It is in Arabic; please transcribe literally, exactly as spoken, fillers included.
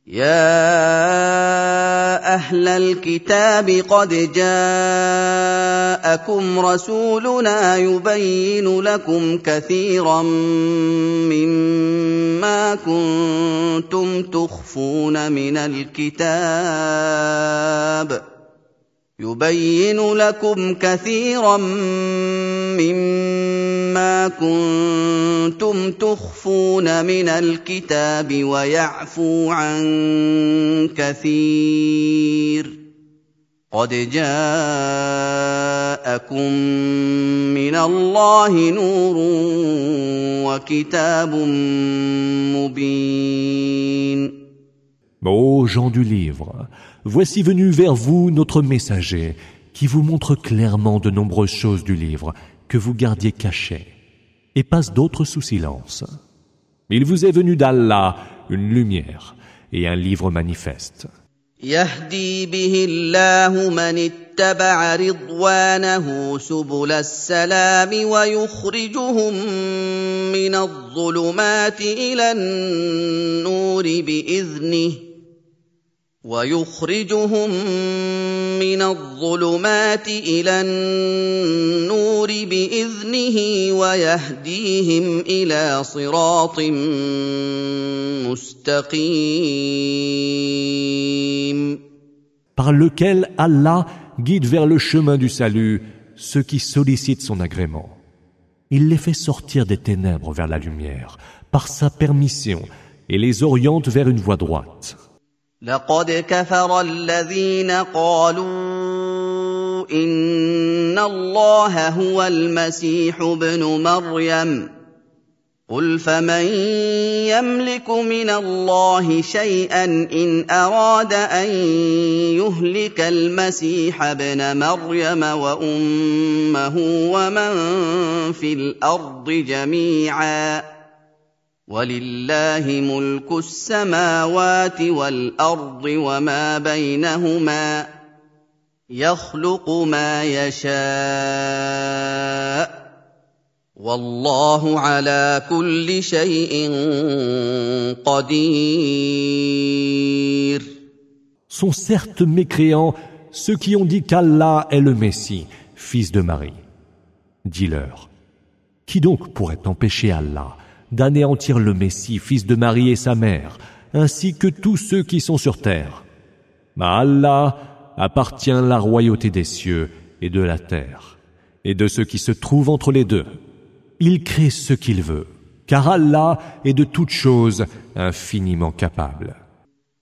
يا أهل الكتاب قد جاءكم رسولنا يبين لكم كثيرا مما كنتم تخفون من الكتاب يبين لكم كثيرا مما كنتم تخفون من الكتاب ويعفو عن كثير قد جاءكم من الله نور وكتاب مبين. Ô gens du livre, voici venu vers vous notre messager, qui vous montre clairement de nombreuses choses du livre que vous gardiez cachées, et passe d'autres sous silence. Il vous est venu d'Allah une lumière et un livre manifeste. يهدي به الله من اتبع رضوانه سبل السلام ويخرجهم من الظلمات إلى النور بإذنه ويخرجهم من الظلمات إلى النور بإذنه ويهديهم إلى صراط مستقيم. Par lequel Allah guide vers le chemin du salut ceux qui sollicitent son agrément. Il les fait sortir des ténèbres vers la lumière par sa permission et les oriente vers une voie droite. لقد كفر الذين قالوا إن الله هو المسيح ابن مريم قل فمن يملك من الله شيئا إن أراد أن يهلك المسيح ابن مريم وأمه ومن في الأرض جميعا ولله ملك السماوات والأرض وما بينهما يخلق ما يشاء والله على كل شيء قدير. Sont certes mécréants ceux qui ont dit qu'Allah est le Messie, fils de Marie. Dis-leur, qui donc pourrait empêcher Allah d'anéantir le Messie, fils de Marie et sa mère, ainsi que tous ceux qui sont sur terre? À Allah appartient la royauté des cieux et de la terre, et de ceux qui se trouvent entre les deux. Il crée ce qu'il veut, car Allah est de toutes choses infiniment capable.